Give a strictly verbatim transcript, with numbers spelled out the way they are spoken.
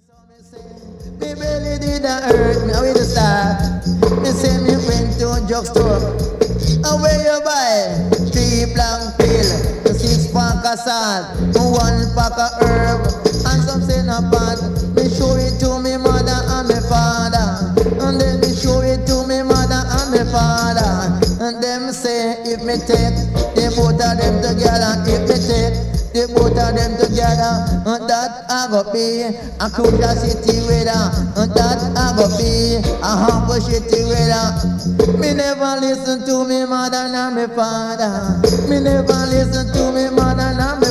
Me belly did a hurt me with the start. Me say me went to a drugstore. And where you buy? Three blank pill, six pack of salt, one pack of herb, and some say no bad. Me show it to me mother and me father, and then me show it to me mother and me father. And them say if me take the both of them together, if me take the both of them together, and that I go be a curiosity weather, and that I go be a humble shitty weather. Me never listen to me mother nor me father. Me never listen to me mother nor me